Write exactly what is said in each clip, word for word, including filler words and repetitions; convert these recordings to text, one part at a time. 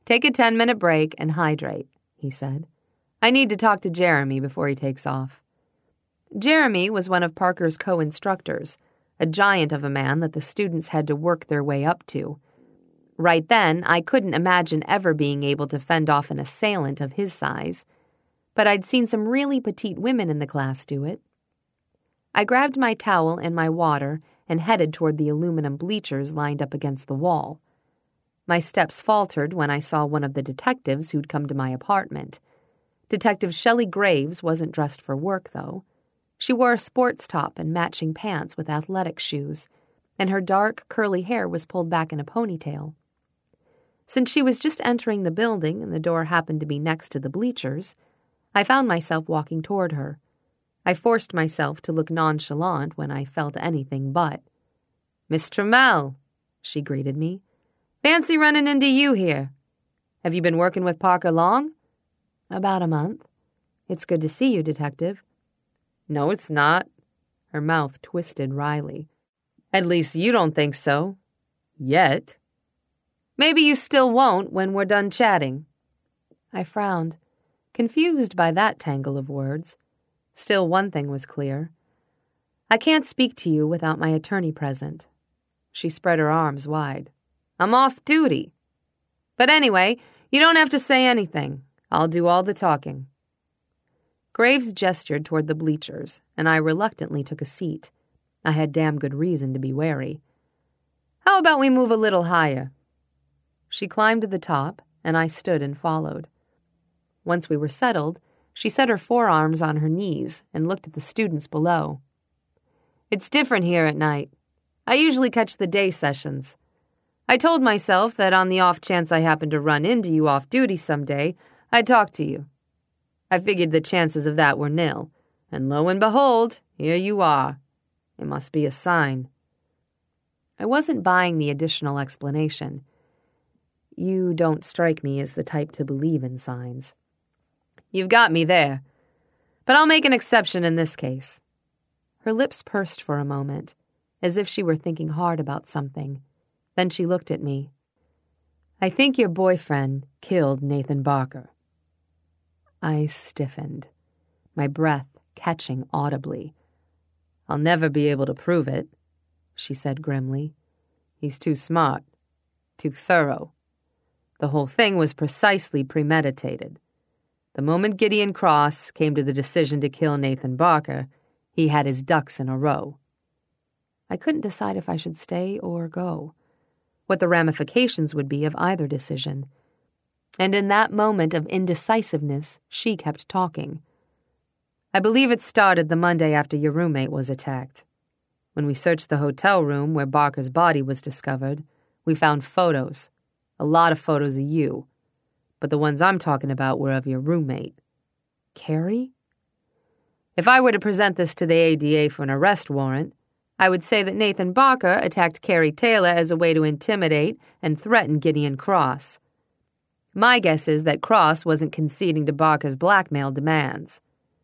Take a ten-minute break and hydrate, he said. I need to talk to Jeremy before he takes off. Jeremy was one of Parker's co-instructors, a giant of a man that the students had to work their way up to. Right then, I couldn't imagine ever being able to fend off an assailant of his size, but I'd seen some really petite women in the class do it. I grabbed my towel and my water and headed toward the aluminum bleachers lined up against the wall. My steps faltered when I saw one of the detectives who'd come to my apartment. Detective Shelley Graves wasn't dressed for work, though. She wore a sports top and matching pants with athletic shoes, and her dark, curly hair was pulled back in a ponytail. Since she was just entering the building and the door happened to be next to the bleachers, I found myself walking toward her. I forced myself to look nonchalant when I felt anything but. "Miss Trammell," she greeted me. "Fancy running into you here. Have you been working with Parker long?" "About a month. It's good to see you, Detective." "No, it's not." Her mouth twisted wryly. "At least you don't think so. Yet. Maybe you still won't when we're done chatting." I frowned, confused by that tangle of words. Still, one thing was clear. "I can't speak to you without my attorney present." She spread her arms wide. "I'm off duty. But anyway, you don't have to say anything. I'll do all the talking." Graves gestured toward the bleachers, and I reluctantly took a seat. I had damn good reason to be wary. "How about we move a little higher?" She climbed to the top, and I stood and followed. Once we were settled, she set her forearms on her knees and looked at the students below. "It's different here at night. I usually catch the day sessions. I told myself that on the off chance I happened to run into you off duty someday, I'd talk to you. I figured the chances of that were nil, and lo and behold, here you are. It must be a sign." I wasn't buying the additional explanation. You don't strike me as the type to believe in signs. "You've got me there. But I'll make an exception in this case." Her lips pursed for a moment, as if she were thinking hard about something. Then she looked at me. "I think your boyfriend killed Nathan Barker." I stiffened, my breath catching audibly. "I'll never be able to prove it," she said grimly. "He's too smart, too thorough. The whole thing was precisely premeditated. The moment Gideon Cross came to the decision to kill Nathan Barker, he had his ducks in a row." I couldn't decide if I should stay or go, what the ramifications would be of either decision. And in that moment of indecisiveness, she kept talking. "I believe it started the Monday after your roommate was attacked. When we searched the hotel room where Barker's body was discovered, we found photos, a lot of photos of you. But the ones I'm talking about were of your roommate." "Carrie?" "If I were to present this to the A D A for an arrest warrant, I would say that Nathan Barker attacked Carrie Taylor as a way to intimidate and threaten Gideon Cross. My guess is that Cross wasn't conceding to Barker's blackmail demands."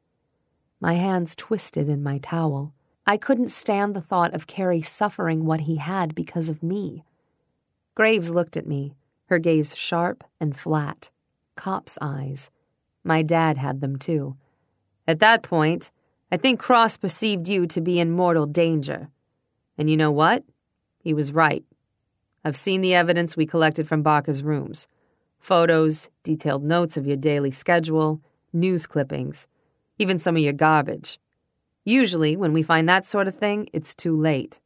My hands twisted in my towel. I couldn't stand the thought of Carrie suffering what he had because of me. Graves looked at me, her gaze sharp and flat. Cop's eyes. My dad had them too. "At that point, I think Cross perceived you to be in mortal danger. And you know what? He was right. I've seen the evidence we collected from Barker's rooms. Photos, detailed notes of your daily schedule, news clippings, even some of your garbage. Usually, when we find that sort of thing, it's too late."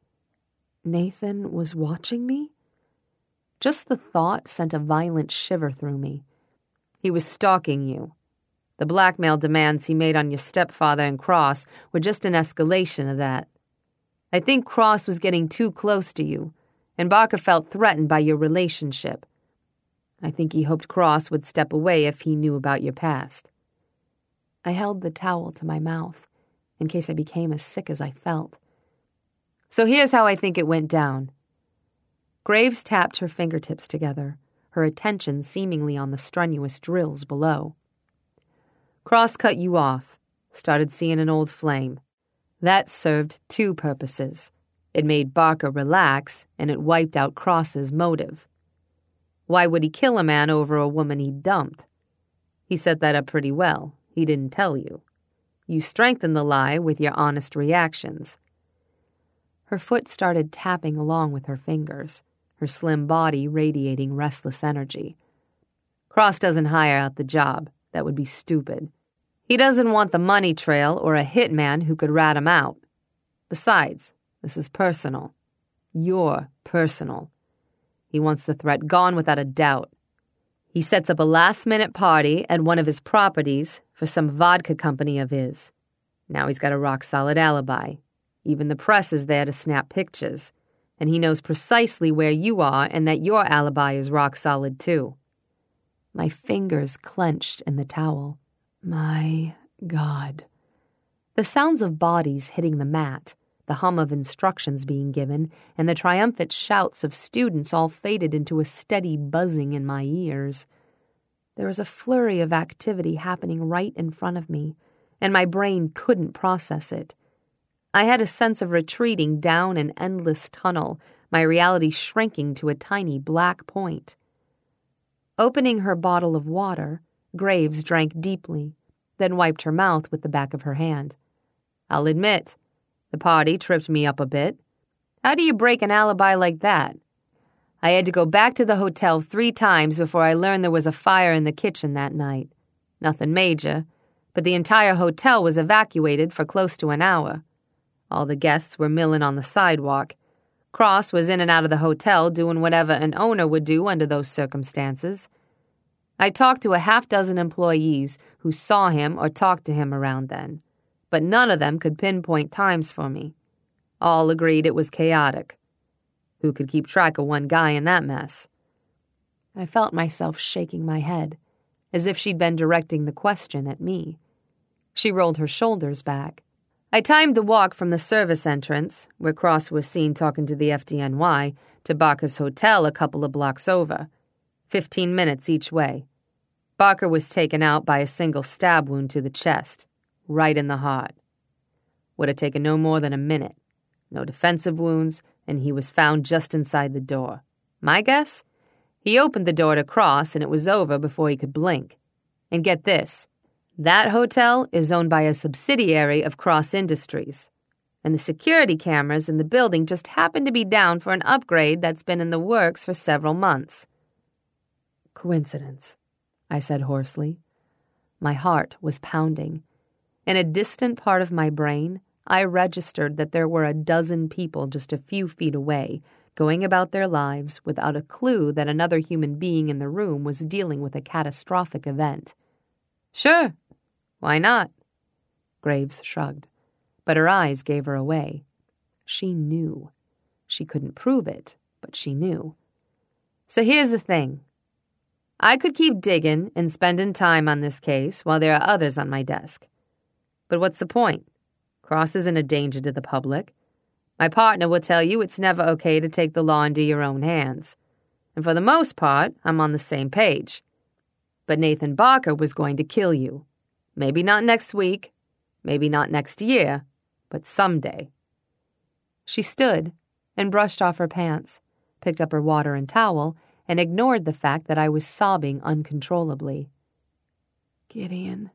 Nathan was watching me? Just the thought sent a violent shiver through me. "He was stalking you. The blackmail demands he made on your stepfather and Cross were just an escalation of that. I think Cross was getting too close to you, and Barker felt threatened by your relationship. I think he hoped Cross would step away if he knew about your past." I held the towel to my mouth, in case I became as sick as I felt. "So here's how I think it went down." Graves tapped her fingertips together, her attention seemingly on the strenuous drills below. "Cross cut you off, started seeing an old flame. That served two purposes. It made Barker relax, and it wiped out Cross's motive. Why would he kill a man over a woman he dumped? He set that up pretty well. He didn't tell you. You strengthened the lie with your honest reactions. Her foot started tapping along with her fingers, her slim body radiating restless energy. Cross doesn't hire out the job. That would be stupid. He doesn't want the money trail or a hitman who could rat him out. Besides, this is personal. You're personal. He wants the threat gone without a doubt. He sets up a last-minute party at one of his properties for some vodka company of his. Now he's got a rock-solid alibi. Even the press is there to snap pictures. And he knows precisely where you are and that your alibi is rock-solid, too. My fingers clenched in the towel. My God. The sounds of bodies hitting the mat, the hum of instructions being given, and the triumphant shouts of students all faded into a steady buzzing in my ears. There was a flurry of activity happening right in front of me, and my brain couldn't process it. I had a sense of retreating down an endless tunnel, my reality shrinking to a tiny black point. Opening her bottle of water, Graves drank deeply, then wiped her mouth with the back of her hand. I'll admit, the party tripped me up a bit. How do you break an alibi like that? I had to go back to the hotel three times before I learned there was a fire in the kitchen that night. Nothing major, but the entire hotel was evacuated for close to an hour. All the guests were milling on the sidewalk. Cross was in and out of the hotel doing whatever an owner would do under those circumstances. I talked to a half dozen employees who saw him or talked to him around then, but none of them could pinpoint times for me. All agreed it was chaotic. Who could keep track of one guy in that mess? I felt myself shaking my head, as if she'd been directing the question at me. She rolled her shoulders back. I timed the walk from the service entrance, where Cross was seen talking to the F D N Y, to Barker's hotel a couple of blocks over. Fifteen minutes each way. Barker was taken out by a single stab wound to the chest, right in the heart. Would have taken no more than a minute. No defensive wounds, and he was found just inside the door. My guess? He opened the door to Cross, and it was over before he could blink. And get this. That hotel is owned by a subsidiary of Cross Industries, and the security cameras in the building just happen to be down for an upgrade that's been in the works for several months. Coincidence, I said hoarsely. My heart was pounding. In a distant part of my brain, I registered that there were a dozen people just a few feet away, going about their lives without a clue that another human being in the room was dealing with a catastrophic event. Sure. Why not? Graves shrugged, but her eyes gave her away. She knew. She couldn't prove it, but she knew. So here's the thing. I could keep digging and spending time on this case while there are others on my desk. But what's the point? Cross isn't a danger to the public. My partner will tell you it's never okay to take the law into your own hands. And for the most part, I'm on the same page. But Nathan Barker was going to kill you. Maybe not next week, maybe not next year, but someday. She stood and brushed off her pants, picked up her water and towel, and ignored the fact that I was sobbing uncontrollably. Gideon.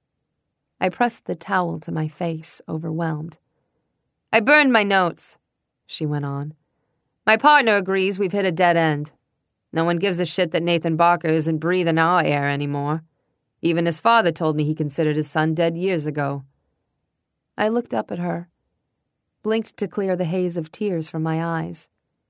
I pressed the towel to my face, overwhelmed. I burned my notes, she went on. My partner agrees we've hit a dead end. No one gives a shit that Nathan Barker isn't breathing our air anymore. Even his father told me he considered his son dead years ago. I looked up at her, blinked to clear the haze of tears from my eyes.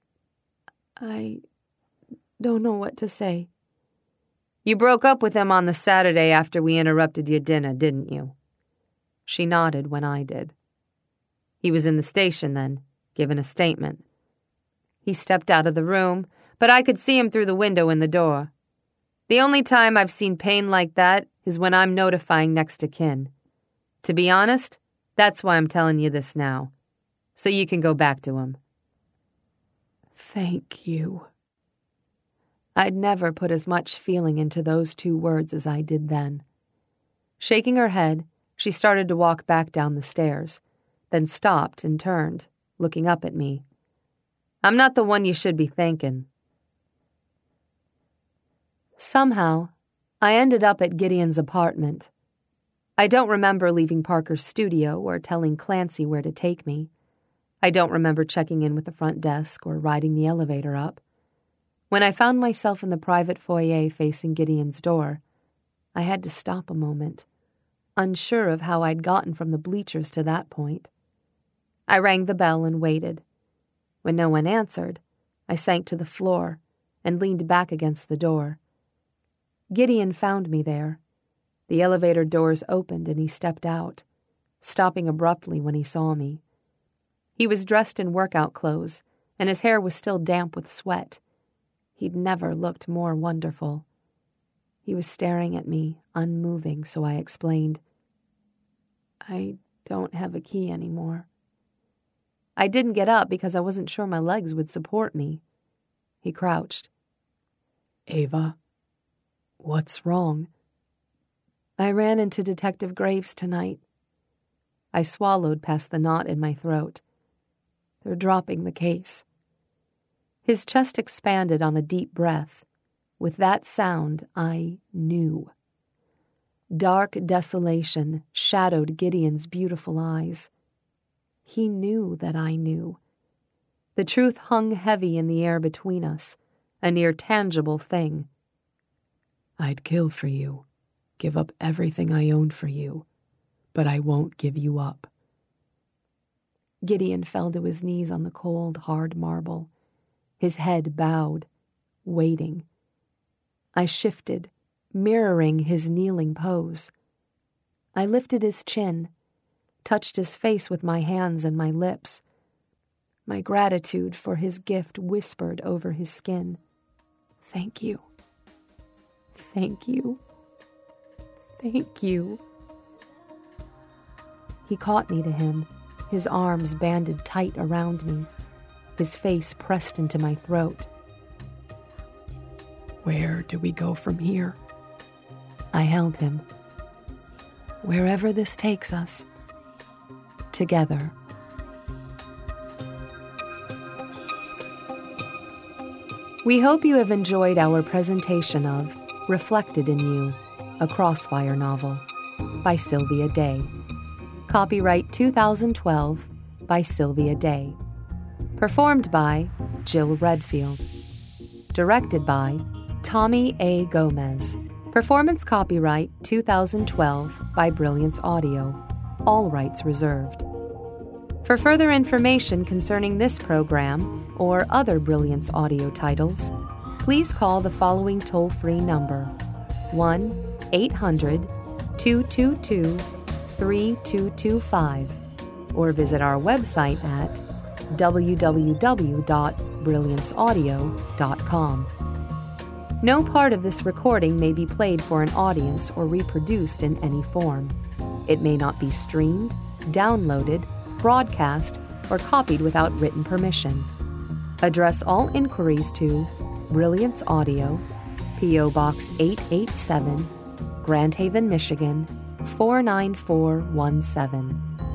I don't know what to say. You broke up with him on the Saturday after we interrupted your dinner, didn't you? She nodded when I did. He was in the station then, giving a statement. He stepped out of the room, but I could see him through the window in the door. The only time I've seen pain like that is when I'm notifying next of kin. To be honest, that's why I'm telling you this now, so you can go back to him. Thank you. I'd never put as much feeling into those two words as I did then. Shaking her head, she started to walk back down the stairs, then stopped and turned, looking up at me. I'm not the one you should be thanking. Somehow, I ended up at Gideon's apartment. I don't remember leaving Parker's studio or telling Clancy where to take me. I don't remember checking in with the front desk or riding the elevator up. When I found myself in the private foyer facing Gideon's door, I had to stop a moment, unsure of how I'd gotten from the bleachers to that point. I rang the bell and waited. When no one answered, I sank to the floor and leaned back against the door. Gideon found me there. The elevator doors opened and he stepped out, stopping abruptly when he saw me. He was dressed in workout clothes, and his hair was still damp with sweat. He'd never looked more wonderful. He was staring at me, unmoving, so I explained, "I don't have a key anymore." I didn't get up because I wasn't sure my legs would support me. He crouched. "Ava, what's wrong?" "I ran into Detective Graves tonight." I swallowed past the knot in my throat. "They're dropping the case." His chest expanded on a deep breath. With that sound, I knew. Dark desolation shadowed Gideon's beautiful eyes. He knew that I knew. The truth hung heavy in the air between us, a near tangible thing. "I'd kill for you, give up everything I owned for you, but I won't give you up." Gideon fell to his knees on the cold, hard marble, his head bowed, waiting. I shifted, mirroring his kneeling pose. I lifted his chin, touched his face with my hands and my lips. My gratitude for his gift whispered over his skin. "Thank you. Thank you. Thank you." He caught me to him, his arms banded tight around me, his face pressed into my throat. "Where do we go from here?" I held him. "Wherever this takes us. Together." We hope you have enjoyed our presentation of Reflected in You, a Crossfire novel, by Sylvia Day. Copyright two thousand twelve by Sylvia Day. Performed by Jill Redfield. Directed by Tommy A. Gomez. Performance copyright two thousand twelve by Brilliance Audio. All rights reserved. For further information concerning this program or other Brilliance Audio titles, please call the following toll-free number, one eight hundred two two two three two two five, or visit our website at w w w dot brilliance audio dot com. No part of this recording may be played for an audience or reproduced in any form. It may not be streamed, downloaded, broadcast, or copied without written permission. Address all inquiries to Brilliance Audio, P O Box eight eight seven, Grand Haven, Michigan, four nine four one seven.